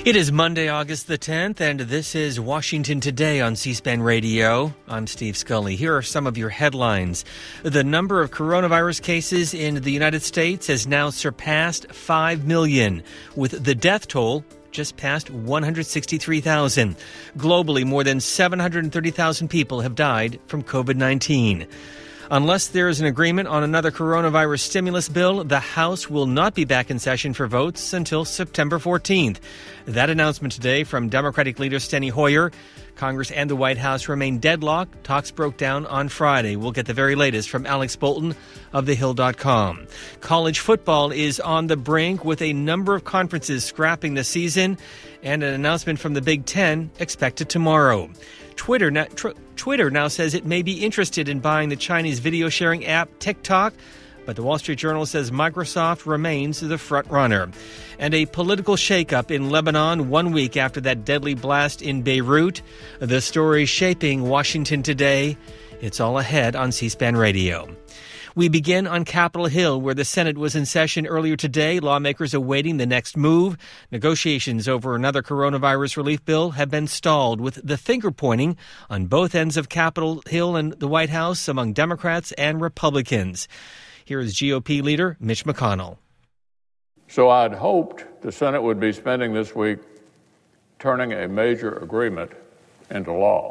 It is Monday, August the 10th, and this is Washington Today on C-SPAN Radio. I'm Steve Scully. Here are some of your headlines. The number of coronavirus cases in the United States has now surpassed 5 million, with the death toll just past 163,000. Globally, more than 730,000 people have died from COVID-19. Unless there is an agreement on another coronavirus stimulus bill, the House will not be back in session for votes until September 14th. That announcement today from Democratic leader Steny Hoyer. Congress and the White House remain deadlocked. Talks broke down on Friday. We'll get the very latest from Alex Bolton of TheHill.com. College football is on the brink with a number of conferences scrapping the season and an announcement from the Big Ten expected tomorrow. Twitter now says it may be interested in buying the Chinese video sharing app TikTok, but the Wall Street Journal says Microsoft remains the front runner. And a political shakeup in Lebanon 1 week after that deadly blast in Beirut. The story shaping Washington today. It's all ahead on C-SPAN Radio. We begin on Capitol Hill, where the Senate was in session earlier today. Lawmakers awaiting the next move. Negotiations over another coronavirus relief bill have been stalled, with the finger-pointing on both ends of Capitol Hill and the White House among Democrats and Republicans. Here is GOP leader Mitch McConnell. So I'd hoped the Senate would be spending this week turning a major agreement into law.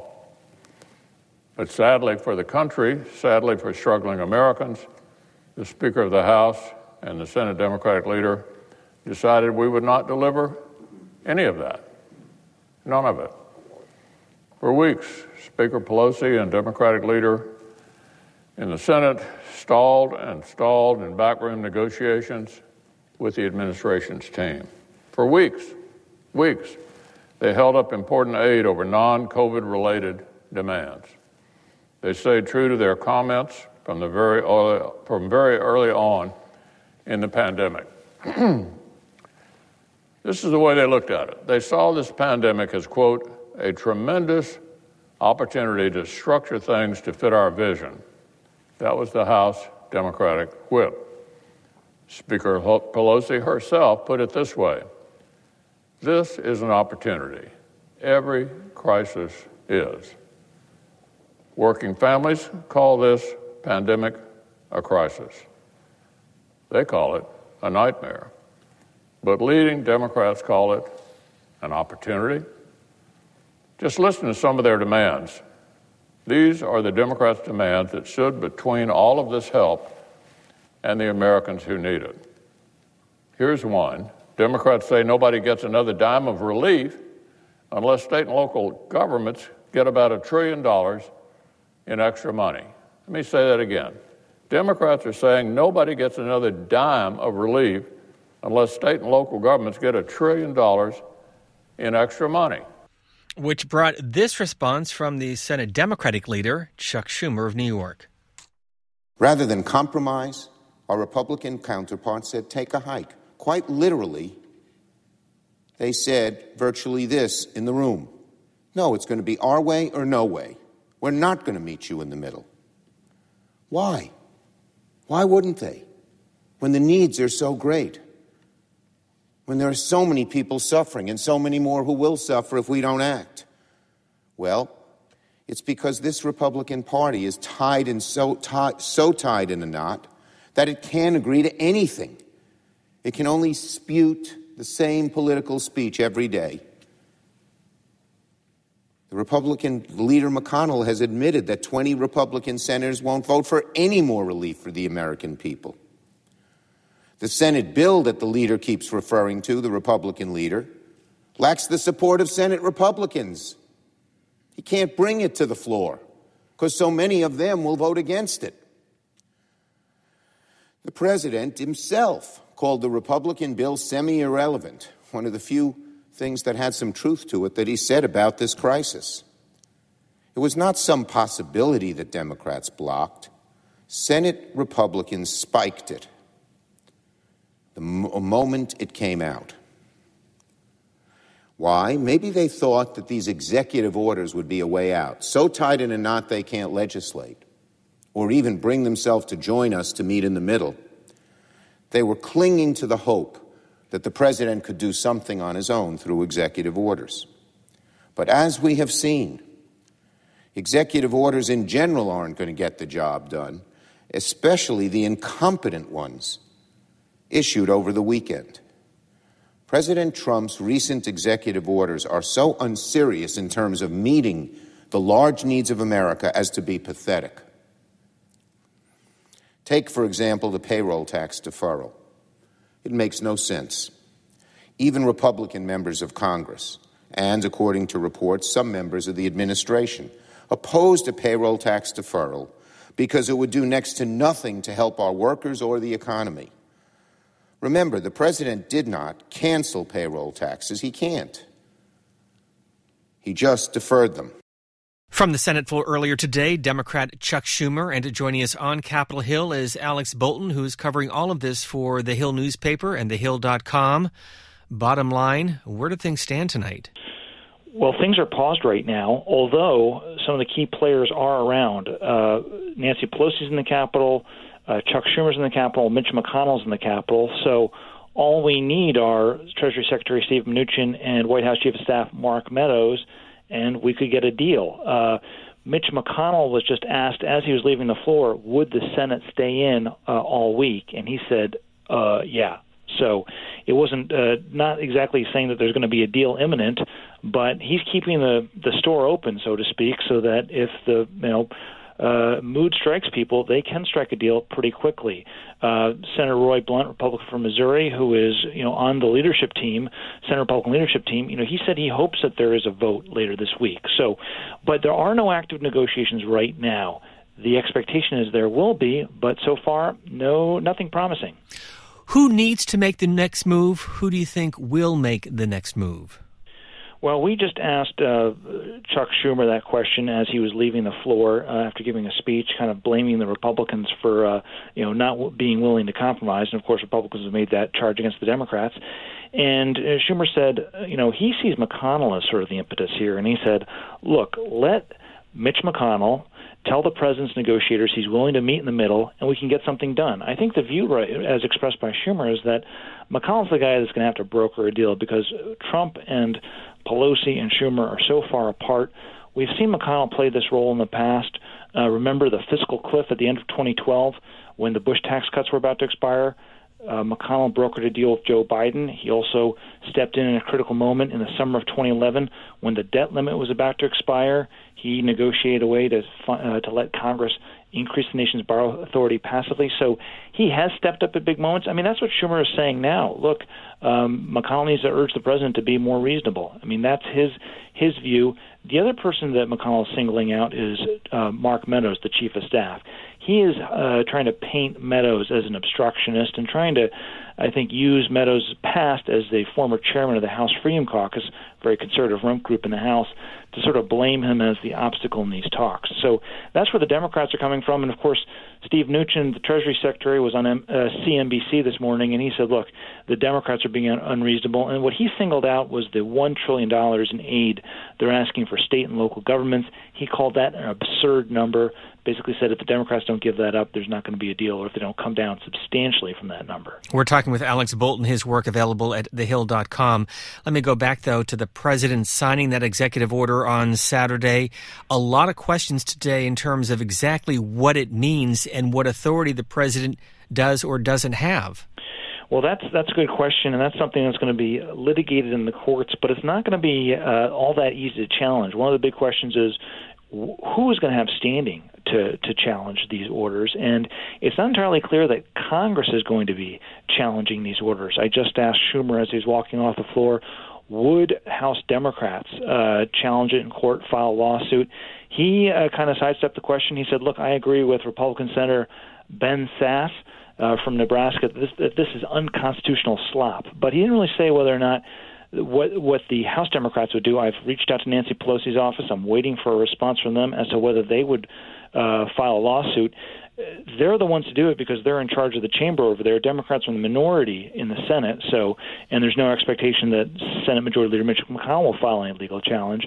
But sadly for the country, sadly for struggling Americans, the Speaker of the House and the Senate Democratic leader decided we would not deliver any of that, none of it. For weeks, Speaker Pelosi and Democratic leader in the Senate stalled in backroom negotiations with the administration's team. For weeks, they held up important aid over non-COVID-related demands. They stayed true to their comments from very early on in the pandemic. This is the way they looked at it. They saw this pandemic as, quote, a tremendous opportunity to structure things to fit our vision. That was the House Democratic whip. Speaker Pelosi herself put it this way: this is an opportunity. Every crisis is. Working families call this pandemic a crisis. They call it a nightmare. But leading Democrats call it an opportunity. Just listen to some of their demands. These are the Democrats' demands that stood between all of this help and the Americans who need it. Here's one. Democrats say nobody gets another dime of relief unless state and local governments get about $1 trillion in extra money. Let me say that again. Democrats are saying nobody gets another dime of relief unless state and local governments get $1 trillion in extra money. Which brought this response from the Senate Democratic leader, Chuck Schumer of New York. Rather than compromise, our Republican counterparts said take a hike. Quite literally, they said virtually this in the room: no, it's going to be our way or no way. We're not going to meet you in the middle. Why? Why wouldn't they? When the needs are so great. When there are so many people suffering and so many more who will suffer if we don't act. Well, it's because this Republican Party is tied in so tied in a knot that it can't agree to anything. It can only spew the same political speech every day. The Republican leader McConnell has admitted that 20 Republican senators won't vote for any more relief for the American people. The Senate bill that the leader keeps referring to, the Republican leader, lacks the support of Senate Republicans. He can't bring it to the floor because so many of them will vote against it. The president himself called the Republican bill semi-irrelevant, one of the few things that had some truth to it that he said about this crisis. It was not some possibility that Democrats blocked. Senate Republicans spiked it the moment it came out. Why? Maybe they thought that these executive orders would be a way out, so tied in a knot they can't legislate, or even bring themselves to join us to meet in the middle. They were clinging to the hope that the president could do something on his own through executive orders. But as we have seen, executive orders in general aren't going to get the job done, especially the incompetent ones issued over the weekend. President Trump's recent executive orders are so unserious in terms of meeting the large needs of America as to be pathetic. Take, for example, the payroll tax deferral. It makes no sense. Even Republican members of Congress, and according to reports, some members of the administration, opposed a payroll tax deferral because it would do next to nothing to help our workers or the economy. Remember, the president did not cancel payroll taxes. He can't. He just deferred them. From the Senate floor earlier today, Democrat Chuck Schumer, and joining us on Capitol Hill is Alex Bolton, who's covering all of this for The Hill newspaper and TheHill.com. Bottom line, where do things stand tonight? Well, things are paused right now, although some of the key players are around. Nancy Pelosi's in the Capitol, Chuck Schumer's in the Capitol, Mitch McConnell's in the Capitol. So all we need are Treasury Secretary Steve Mnuchin and White House Chief of Staff Mark Meadows, and we could get a deal. Mitch McConnell was just asked as he was leaving the floor, would the Senate stay in all week? And he said, yeah. So it wasn't not exactly saying that there's going to be a deal imminent, but he's keeping the store open, so to speak, so that if the mood strikes people, they can strike a deal pretty quickly. Senator Roy Blunt, Republican from Missouri, who is on the leadership team, Senate Republican leadership team, he said he hopes that there is a vote later this week. So, but there are no active negotiations right now. The expectation is there will be, but so far, nothing promising. Who needs to make the next move? Who do you think will make the next move? Well, we just asked Chuck Schumer that question as he was leaving the floor after giving a speech, kind of blaming the Republicans for not being willing to compromise. And, of course, Republicans have made that charge against the Democrats. And Schumer said, he sees McConnell as sort of the impetus here. And he said, look, let Mitch McConnell tell the president's negotiators he's willing to meet in the middle, and we can get something done. I think the view, as expressed by Schumer, is that McConnell's the guy that's going to have to broker a deal because Trump and Pelosi and Schumer are so far apart. We've seen McConnell play this role in the past. Remember the fiscal cliff at the end of 2012 when the Bush tax cuts were about to expire? McConnell brokered a deal with Joe Biden. He also stepped in a critical moment in the summer of 2011 when the debt limit was about to expire. He negotiated a way to let Congress increase the nation's borrow authority passively. So he has stepped up at big moments. I mean, that's what Schumer is saying now. Look, McConnell needs to urge the president to be more reasonable. I mean, that's his view. The other person that McConnell is singling out is Mark Meadows, the chief of staff. He is trying to paint Meadows as an obstructionist and trying to, I think, use Meadows' past as the former chairman of the House Freedom Caucus, very conservative rump group in the House, to sort of blame him as the obstacle in these talks. So that's where the Democrats are coming from. And, of course, Steve Mnuchin, the Treasury Secretary, was on CNBC this morning, and he said, look, the Democrats are being unreasonable. And what he singled out was the $1 trillion in aid they're asking for state and local governments. He called that an absurd number, basically said if the Democrats don't give that up, there's not going to be a deal, or if they don't come down substantially from that number. We're talking with Alex Bolton, his work available at TheHill.com. Let me go back, though, to the president signing that executive order on Saturday. A lot of questions today in terms of exactly what it means and what authority the president does or doesn't have. Well, that's a good question, and that's something that's going to be litigated in the courts, but it's not going to be all that easy to challenge. One of the big questions is who is going to have standing to challenge these orders, and it's not entirely clear that Congress is going to be challenging these orders. I just asked Schumer as he was walking off the floor, would House Democrats challenge it in court, file a lawsuit? He kind of sidestepped the question. He said, look, I agree with Republican Senator Ben Sasse from Nebraska that this is unconstitutional slop. But he didn't really say whether or not what the House Democrats would do. I've reached out to Nancy Pelosi's office. I'm waiting for a response from them as to whether they would file a lawsuit. They're the ones to do it because they're in charge of the chamber over there. Democrats are in the minority in the Senate, and there's no expectation that Senate Majority Leader Mitch McConnell will file any legal challenge.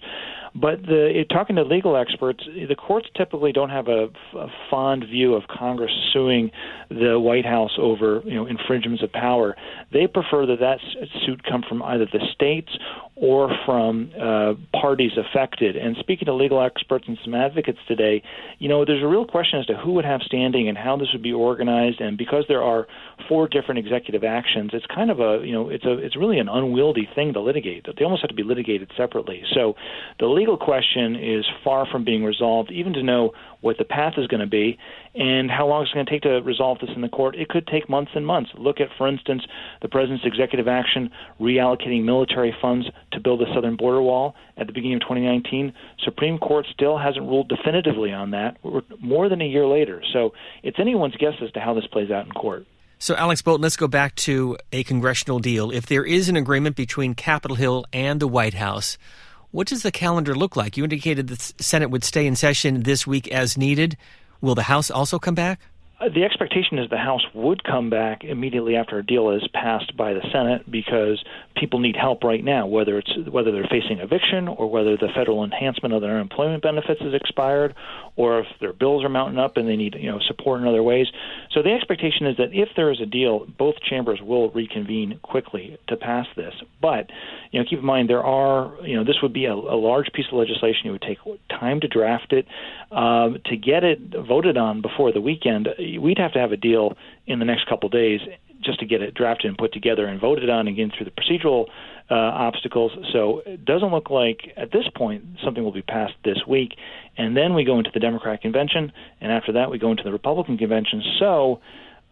But talking to legal experts, the courts typically don't have a fond view of Congress suing the White House over infringements of power. They prefer that suit come from either the states or from parties affected. And speaking to legal experts and some advocates today, there's a real question as to who would have standing and how this would be organized. And because there are 4 different executive actions, it's kind of it's really an unwieldy thing to litigate. They almost have to be litigated separately. So the legal question is far from being resolved, even to know what the path is going to be and how long it's going to take to resolve this in the court. It could take months and months. Look at, for instance, the president's executive action reallocating military funds to build the southern border wall at the beginning of 2019. Supreme Court still hasn't ruled definitively on that. We're more than a year later. So it's anyone's guess as to how this plays out in court. So, Alex Bolton, let's go back to a congressional deal. If there is an agreement between Capitol Hill and the White House, what does the calendar look like? You indicated the Senate would stay in session this week as needed. Will the House also come back? The expectation is the House would come back immediately after a deal is passed by the Senate because people need help right now, whether they're facing eviction or whether the federal enhancement of their unemployment benefits is expired or if their bills are mounting up and they need support in other ways. So the expectation is that if there is a deal, both chambers will reconvene quickly to pass this. But keep in mind this would be a large piece of legislation. It would take time to draft it. To get it voted on before the weekend, we'd have to have a deal in the next couple of days just to get it drafted and put together and voted on and get through the procedural obstacles. So it doesn't look like at this point something will be passed this week. And then we go into the Democratic convention, and after that we go into the Republican convention. So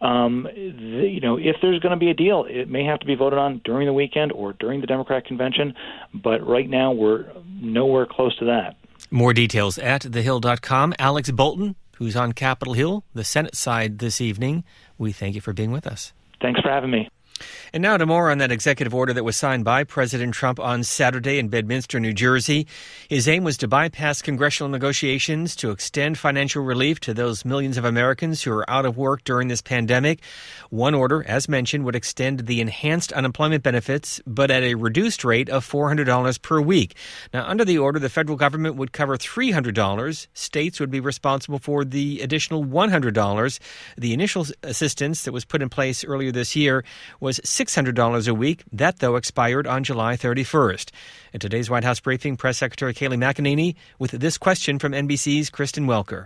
if there's going to be a deal, it may have to be voted on during the weekend or during the Democratic convention. But right now we're nowhere close to that. More details at thehill.com. Alex Bolton, who's on Capitol Hill, the Senate side this evening. We thank you for being with us. Thanks for having me. And now to more on that executive order that was signed by President Trump on Saturday in Bedminster, New Jersey. His aim was to bypass congressional negotiations to extend financial relief to those millions of Americans who are out of work during this pandemic. One order, as mentioned, would extend the enhanced unemployment benefits, but at a reduced rate of $400 per week. Now, under the order, the federal government would cover $300. States would be responsible for the additional $100. The initial assistance that was put in place earlier this year was $600 a week. That, though, expired on July 31st. In today's White House briefing, Press Secretary Kayleigh McEnany with this question from NBC's Kristen Welker.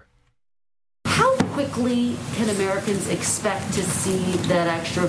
How quickly can Americans expect to see that extra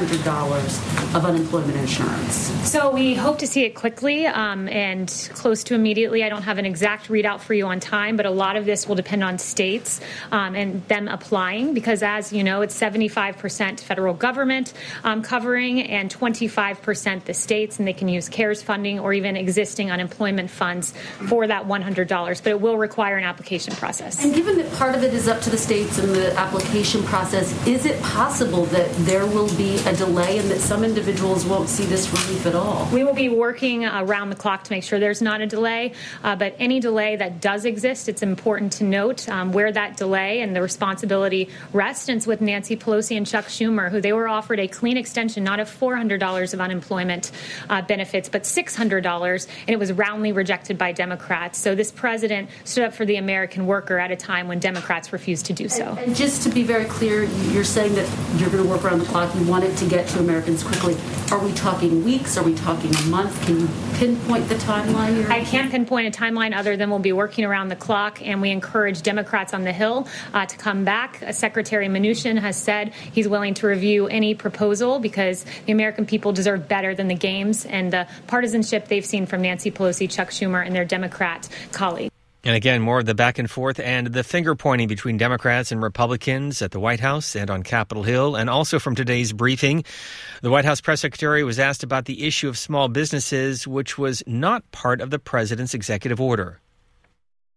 $400 of unemployment insurance? So we hope to see it quickly and close to immediately. I don't have an exact readout for you on time, but a lot of this will depend on states and them applying because, as you know, it's 75% federal government covering and 25% the states, and they can use CARES funding or even existing unemployment funds for that $100, but it will require an application process. And given that part of it is up to the states and the application process, is it possible that there will be a delay and that some individuals won't see this relief at all? We will be working around the clock to make sure there's not a delay, but any delay that does exist, it's important to note where that delay and the responsibility rests. And it's with Nancy Pelosi and Chuck Schumer, who they were offered a clean extension, not of $400 of unemployment benefits, but $600, and it was roundly rejected by Democrats. So this president stood up for the American worker at a time when Democrats refused to do so. And just to be very clear, you're saying that you're going to work around the clock. You want it to get to Americans quickly. Are we talking weeks? Are we talking a month? Can you pinpoint the timeline here? I can't pinpoint a timeline other than we'll be working around the clock, and we encourage Democrats on the Hill to come back. Secretary Mnuchin has said he's willing to review any proposal because the American people deserve better than the games and the partisanship they've seen from Nancy Pelosi, Chuck Schumer, and their Democrat colleagues. And again, more of the back and forth and the finger-pointing between Democrats and Republicans at the White House and on Capitol Hill. And also from today's briefing, the White House press secretary was asked about the issue of small businesses, which was not part of the president's executive order.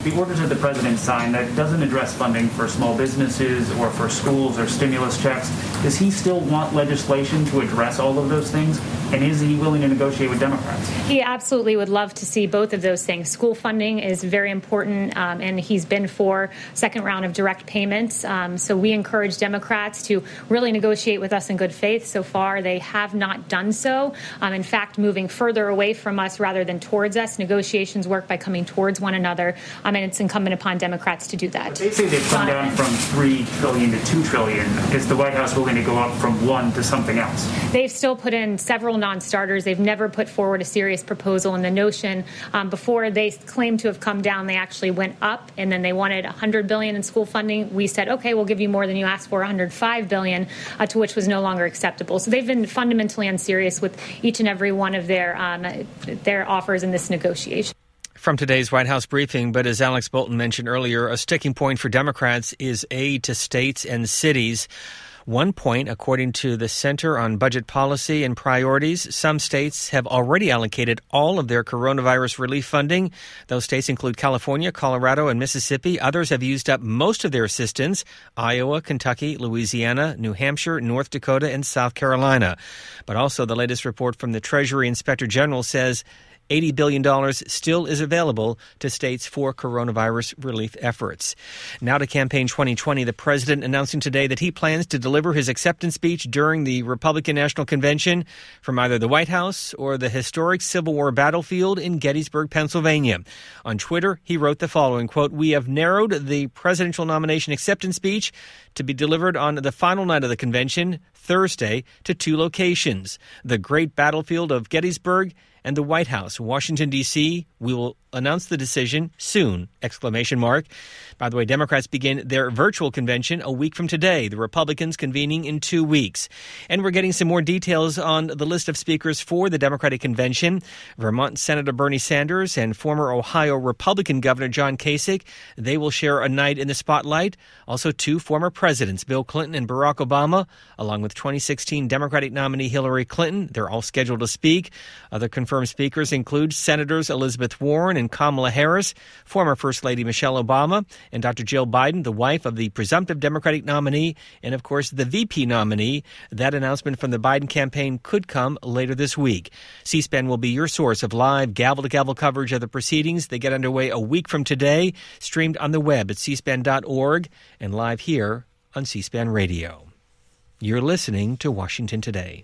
the orders that the president signed that doesn't address funding for small businesses or for schools or stimulus checks. Does he still want legislation to address all of those things? And is he willing to negotiate with Democrats? He absolutely would love to see both of those things. School funding is very important, and he's been for second round of direct payments. So we encourage Democrats to really negotiate with us in good faith. So far, they have not done so. In fact, moving further away from us rather than towards us. Negotiations work by coming towards one another, and it's incumbent upon Democrats to do that. But they say they've come down from $3 trillion to $2 trillion. Is the White House willing to go up from one to something else? They've still put in several non-starters. They've never put forward a serious proposal. And the notion before they claimed to have come down, they actually went up, and then they wanted $100 billion in school funding. We said, okay, we'll give you more than you asked for, $105 billion, to which was no longer acceptable. So they've been fundamentally unserious with each and every one of their offers in this negotiation. From today's White House briefing, but as Alex Bolton mentioned earlier, a sticking point for Democrats is aid to states and cities. 1 point, according to the Center on Budget Policy and Priorities, some states have already allocated all of their coronavirus relief funding. Those states include California, Colorado, and Mississippi. Others have used up most of their assistance: Iowa, Kentucky, Louisiana, New Hampshire, North Dakota, and South Carolina. But also the latest report from the Treasury Inspector General says $80 billion still is available to states for coronavirus relief efforts. Now to Campaign 2020, the president announcing today that he plans to deliver his acceptance speech during the Republican National Convention from either the White House or the historic Civil War battlefield in Gettysburg, Pennsylvania. On Twitter, he wrote the following, quote, "We have narrowed the presidential nomination acceptance speech to be delivered on the final night of the convention, Thursday, to 2 locations: the great battlefield of Gettysburg and the White House, Washington, D.C. We will announce the decision soon, ! By the way, Democrats begin their virtual convention a week from today, the Republicans convening in 2 weeks. And we're getting some more details on the list of speakers for the Democratic Convention. Vermont Senator Bernie Sanders and former Ohio Republican Governor John Kasich, they will share a night in the spotlight. Also 2 former presidents, Bill Clinton and Barack Obama, along with 2016 Democratic nominee Hillary Clinton. They're all scheduled to speak. Other confirmed speakers include Senators Elizabeth Warren and Kamala Harris, former First Lady Michelle Obama, and Dr. Jill Biden, the wife of the presumptive Democratic nominee, and of course the VP nominee. That announcement from the Biden campaign could come later this week. C-SPAN will be your source of live gavel-to-gavel coverage of the proceedings. They get underway a week from today, streamed on the web at cspan.org and live here on C-SPAN Radio. You're listening to Washington Today.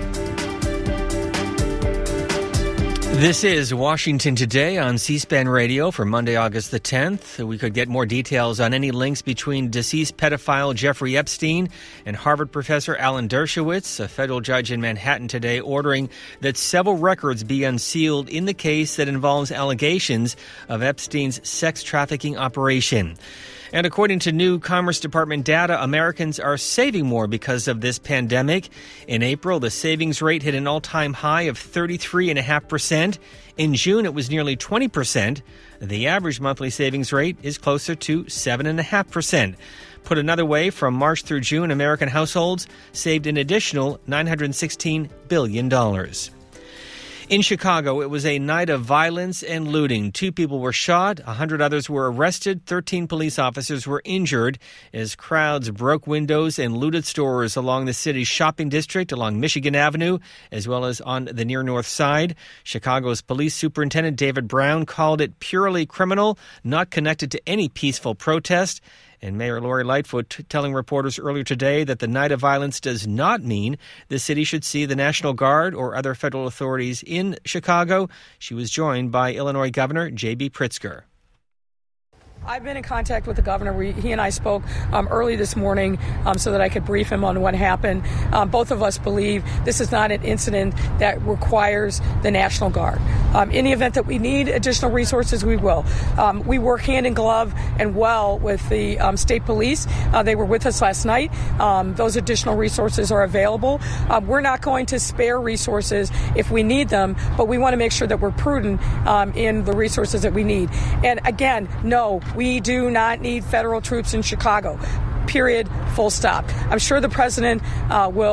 This is Washington Today on C-SPAN Radio for Monday, August the 10th. We could get more details on any links between deceased pedophile Jeffrey Epstein and Harvard professor Alan Dershowitz. A federal judge in Manhattan today ordering that several records be unsealed in the case that involves allegations of Epstein's sex trafficking operation. And according to new Commerce Department data, Americans are saving more because of this pandemic. In April, the savings rate hit an all-time high of 33.5%. In June, it was nearly 20%. The average monthly savings rate is closer to 7.5%. Put another way, from March through June, American households saved an additional $916 billion. In Chicago, it was a night of violence and looting. 2 people were shot, 100 others were arrested, 13 police officers were injured as crowds broke windows and looted stores along the city's shopping district along Michigan Avenue, as well as on the near north side. Chicago's police superintendent David Brown called it purely criminal, not connected to any peaceful protest. And Mayor Lori Lightfoot telling reporters earlier today that the night of violence does not mean the city should see the National Guard or other federal authorities in Chicago. She was joined by Illinois Governor J.B. Pritzker. I've been in contact with the governor. He and I spoke early this morning so that I could brief him on what happened. Both of us believe this is not an incident that requires the National Guard. In the event that we need additional resources, we will. We work hand in glove and well with the state police. They were with us last night. Those additional resources are available. We're not going to spare resources if we need them, but we want to make sure that we're prudent in the resources that we need. And again, no, we do not need federal troops in Chicago. Period. Full stop. I'm sure the president will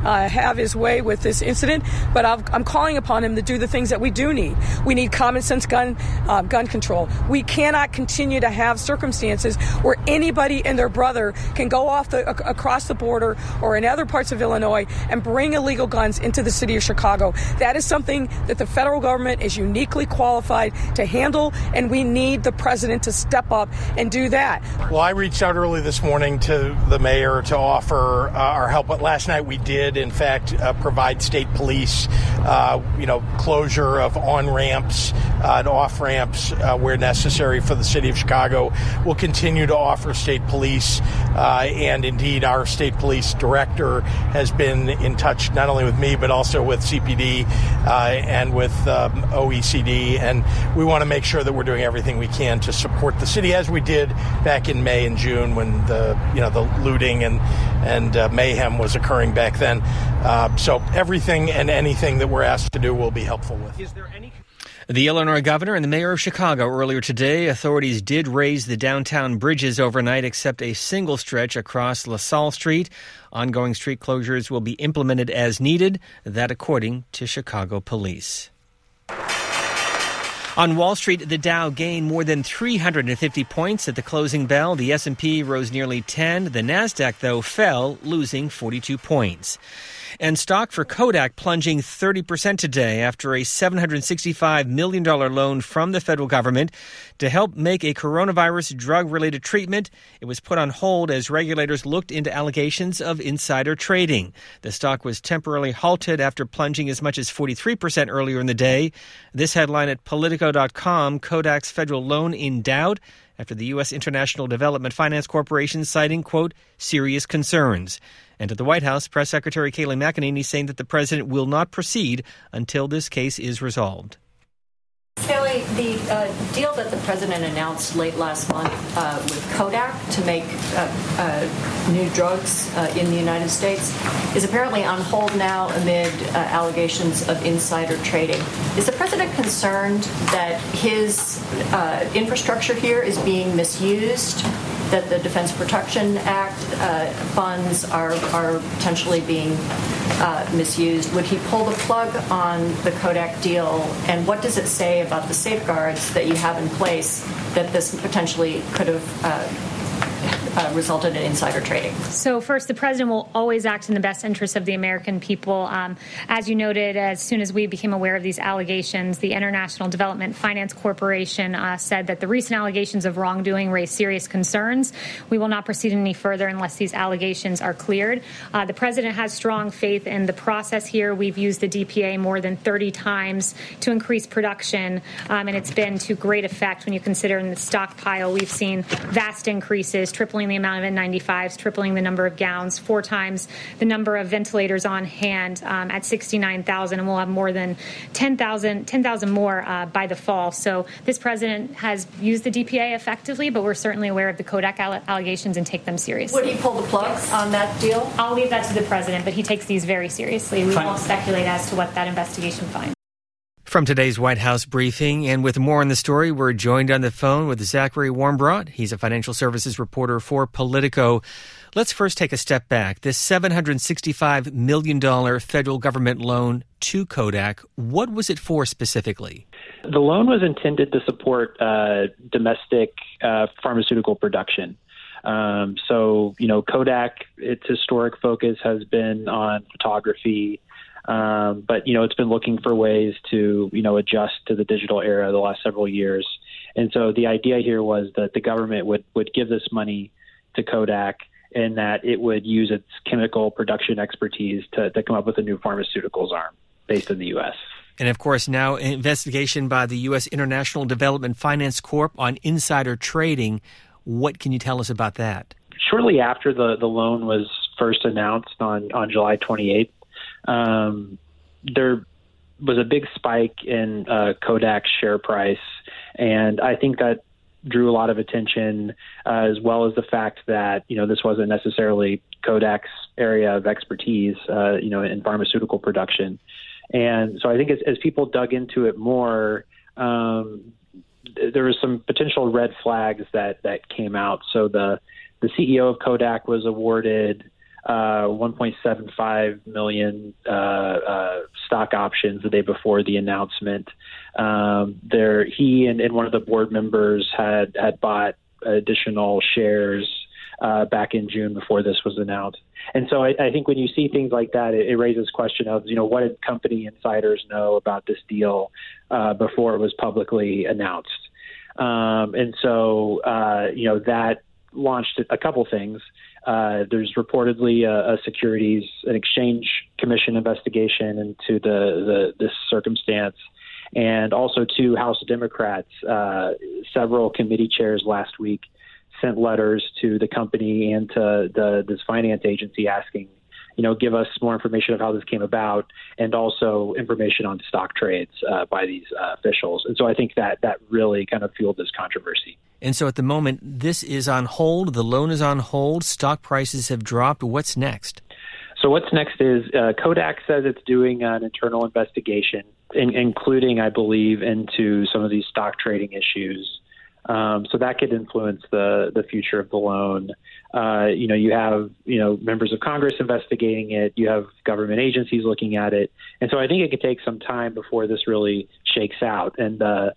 have his way with this incident, but I'm calling upon him to do the things that we do need. We need common sense gun control. We cannot continue to have circumstances where anybody and their brother can go across the border or in other parts of Illinois and bring illegal guns into the city of Chicago. That is something that the federal government is uniquely qualified to handle, and we need the president to step up and do that. Well, I reached out early this morning to the mayor to offer our help, but last night we did, in fact, provide state police, closure of on-ramps and off-ramps where necessary for the city of Chicago. We'll continue to offer state police, and indeed our state police director has been in touch not only with me but also with CPD and with OECD, and we want to make sure that we're doing everything we can to support the city, as we did back in May and June when the looting and mayhem was occurring back then. So everything and anything that we're asked to do will be helpful with. The Illinois governor and the mayor of Chicago earlier today, authorities did raise the downtown bridges overnight except a single stretch across LaSalle Street. Ongoing street closures will be implemented as needed, that according to Chicago police. On Wall Street, the Dow gained more than 350 points at the closing bell. The S&P rose nearly 10. The Nasdaq, though, fell, losing 42 points. And stock for Kodak plunging 30% today after a $765 million loan from the federal government to help make a coronavirus drug-related treatment. It was put on hold as regulators looked into allegations of insider trading. The stock was temporarily halted after plunging as much as 43% earlier in the day. This headline at Politico.com, Kodak's federal loan in doubt after the U.S. International Development Finance Corporation citing, quote, serious concerns. And at the White House, Press Secretary Kayleigh McEnany saying that the president will not proceed until this case is resolved. Kayleigh, the deal that the president announced late last month with Kodak to make new drugs in the United States is apparently on hold now amid allegations of insider trading. Is the president concerned that his infrastructure here is being misused, that the Defense Production Act funds are potentially being misused? Would he pull the plug on the Kodak deal? And what does it say about the safeguards that you have in place that this potentially could have resulted in insider trading? So first, the president will always act in the best interest of the American people. As you noted, as soon as we became aware of these allegations, the International Development Finance Corporation said that the recent allegations of wrongdoing raise serious concerns. We will not proceed any further unless these allegations are cleared. The president has strong faith in the process here. We've used the DPA more than 30 times to increase production, and it's been to great effect when you consider in the stockpile. We've seen vast increases, tripling the amount of N95s, tripling the number of gowns, 4 times the number of ventilators on hand at 69,000, and we'll have more than 10,000 more by the fall. So this president has used the DPA effectively, but we're certainly aware of the Kodak allegations and take them seriously. Would he pull the plug on that deal? I'll leave that to the president, but he takes these very seriously. We won't speculate as to what that investigation finds. From today's White House briefing, and with more on the story, we're joined on the phone with Zachary Warmbrodt. He's a financial services reporter for Politico. Let's first take a step back. This $765 million federal government loan to Kodak, what was it for specifically? The loan was intended to support domestic pharmaceutical production. Kodak, its historic focus has been on photography, but it's been looking for ways to, adjust to the digital era the last several years. And so the idea here was that the government would give this money to Kodak and that it would use its chemical production expertise to come up with a new pharmaceuticals arm based in the U.S. And, of course, now an investigation by the U.S. International Development Finance Corp on insider trading. What can you tell us about that? Shortly after the loan was first announced on July 28th, there was a big spike in Kodak's share price, and I think that drew a lot of attention, as well as the fact that, this wasn't necessarily Kodak's area of expertise, in pharmaceutical production. And so I think as people dug into it more, there was some potential red flags that came out. So the CEO of Kodak was awarded 1.75 million stock options the day before the announcement. He and one of the board members had bought additional shares back in June before this was announced. And so I think when you see things like that, it raises question of, what did company insiders know about this deal before it was publicly announced? And so, that launched a couple things. There's reportedly a Securities and Exchange Commission investigation into this circumstance. And also, two House Democrats, several committee chairs last week sent letters to the company and to this finance agency asking, give us more information of how this came about, and also information on stock trades by these officials. And so I think that really kind of fueled this controversy. And so at the moment, this is on hold. The loan is on hold. Stock prices have dropped. What's next? So what's next is Kodak says it's doing an internal investigation, including, I believe, into some of these stock trading issues. So that could influence the future of the loan. You have, members of Congress investigating it. You have government agencies looking at it. And so I think it could take some time before this really shakes out. And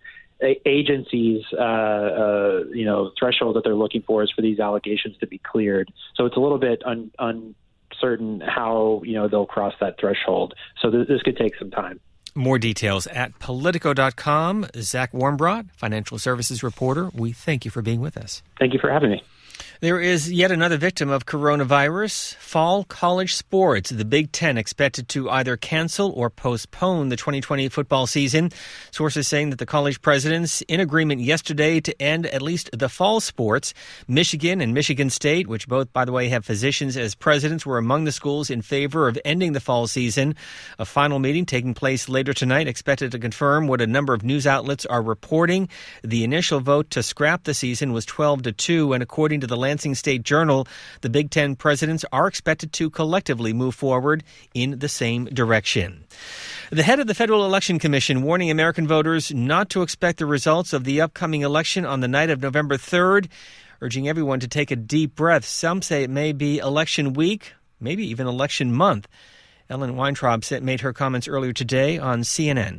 agencies, threshold that they're looking for is for these allegations to be cleared. So it's a little bit uncertain how, they'll cross that threshold. So this could take some time. More details at Politico.com. Zach Warmbrodt, financial services reporter, we thank you for being with us. Thank you for having me. There is yet another victim of coronavirus. Fall college sports. The Big Ten expected to either cancel or postpone the 2020 football season. Sources saying that the college presidents in agreement yesterday to end at least the fall sports. Michigan and Michigan State, which both, by the way, have physicians as presidents, were among the schools in favor of ending the fall season. A final meeting taking place later tonight expected to confirm what a number of news outlets are reporting. The initial vote to scrap the season was 12-2, and according to the Lansing State Journal, the Big Ten presidents are expected to collectively move forward in the same direction. The head of the Federal Election Commission warning American voters not to expect the results of the upcoming election on the night of November 3rd, urging everyone to take a deep breath. Some say it may be election week, maybe even election month. Ellen Weintraub made her comments earlier today on CNN.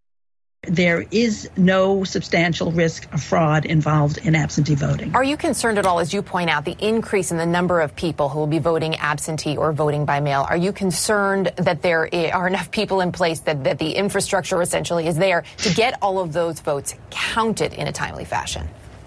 There is no substantial risk of fraud involved in absentee voting. Are you concerned at all, as you point out, the increase in the number of people who will be voting absentee or voting by mail? Are you concerned that there are enough people in place that the infrastructure essentially is there to get all of those votes counted in a timely fashion?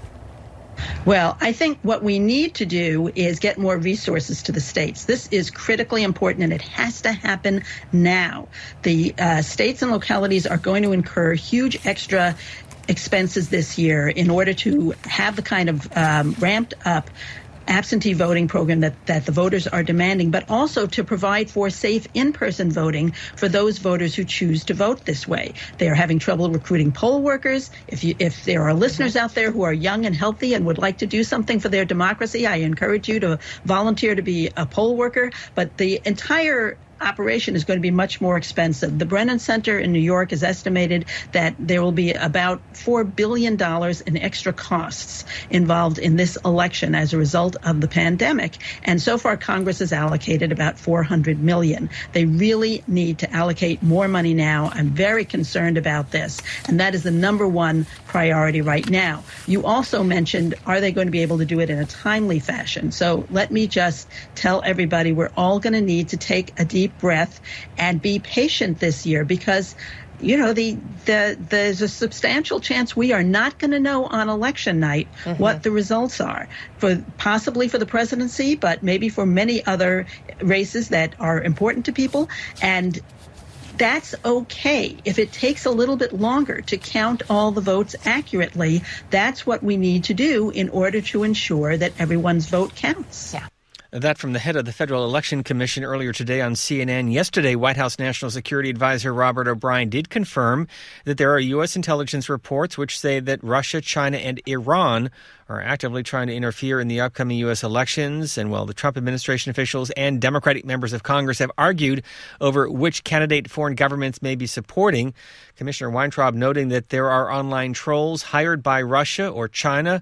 Well, I think what we need to do is get more resources to the states. This is critically important, and it has to happen now. The states and localities are going to incur huge extra expenses this year in order to have the kind of ramped up absentee voting program that the voters are demanding, but also to provide for safe in-person voting for those voters who choose to vote this way. They are having trouble recruiting poll workers. If there are listeners out there who are young and healthy and would like to do something for their democracy, I encourage you to volunteer to be a poll worker. But the entire operation is going to be much more expensive. The Brennan Center in New York has estimated that there will be about $4 billion in extra costs involved in this election as a result of the pandemic. And so far, Congress has allocated about $400 million. They really need to allocate more money now. I'm very concerned about this. And that is the number one priority right now. You also mentioned, are they going to be able to do it in a timely fashion? So let me just tell everybody we're all going to need to take a deep breath and be patient this year, because there's a substantial chance we are not going to know on election night what the results are, possibly for the presidency, but maybe for many other races that are important to people. And that's okay. If it takes a little bit longer to count all the votes accurately, that's what we need to do in order to ensure that everyone's vote counts. Yeah. That from the head of the Federal Election Commission earlier today on CNN. Yesterday, White House National Security Advisor Robert O'Brien did confirm that there are U.S. intelligence reports which say that Russia, China, and Iran are actively trying to interfere in the upcoming U.S. elections. And while the Trump administration officials and Democratic members of Congress have argued over which candidate foreign governments may be supporting, Commissioner Weintraub noting that there are online trolls hired by Russia or China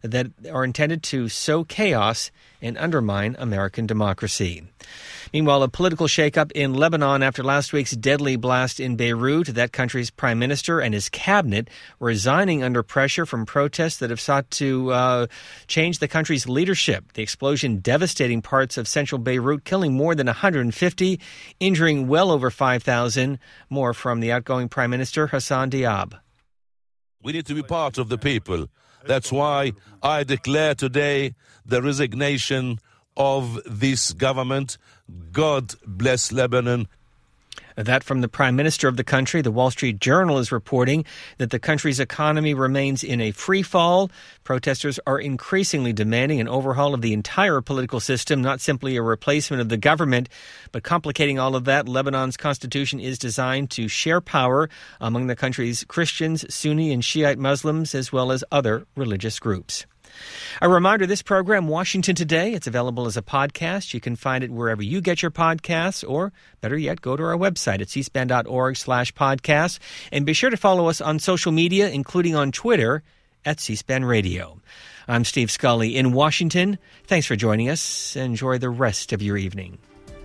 that are intended to sow chaos and undermine American democracy. Meanwhile, a political shakeup in Lebanon after last week's deadly blast in Beirut. That country's prime minister and his cabinet resigning under pressure from protests that have sought to change the country's leadership. The explosion devastating parts of central Beirut, killing more than 150, injuring well over 5,000. More from the outgoing prime minister, Hassan Diab. We need to be part of the people. That's why I declare today the resignation of this government. God bless Lebanon. That from the prime minister of the country. The Wall Street Journal is reporting that the country's economy remains in a free fall. Protesters are increasingly demanding an overhaul of the entire political system, not simply a replacement of the government. But complicating all of that, Lebanon's constitution is designed to share power among the country's Christians, Sunni and Shiite Muslims, as well as other religious groups. A reminder, this program, Washington Today, it's available as a podcast. You can find it wherever you get your podcasts, or better yet, go to our website at cspan.org/podcast. And be sure to follow us on social media, including on Twitter at C-SPAN Radio. I'm Steve Scully in Washington. Thanks for joining us. Enjoy the rest of your evening.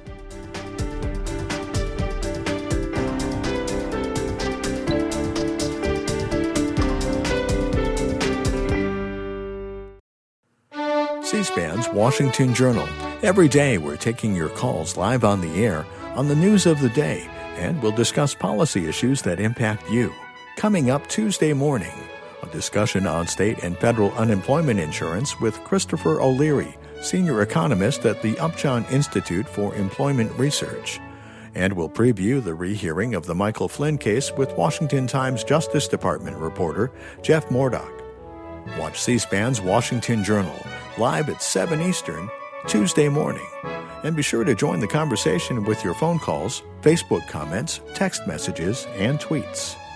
C-SPAN's Washington Journal. Every day we're taking your calls live on the air on the news of the day, and we'll discuss policy issues that impact you. Coming up Tuesday morning, a discussion on state and federal unemployment insurance with Christopher O'Leary, senior economist at the Upjohn Institute for Employment Research. And we'll preview the rehearing of the Michael Flynn case with Washington Times Justice Department reporter Jeff Murdoch. Watch C-SPAN's Washington Journal live at 7 Eastern, Tuesday morning. And be sure to join the conversation with your phone calls, Facebook comments, text messages, and tweets.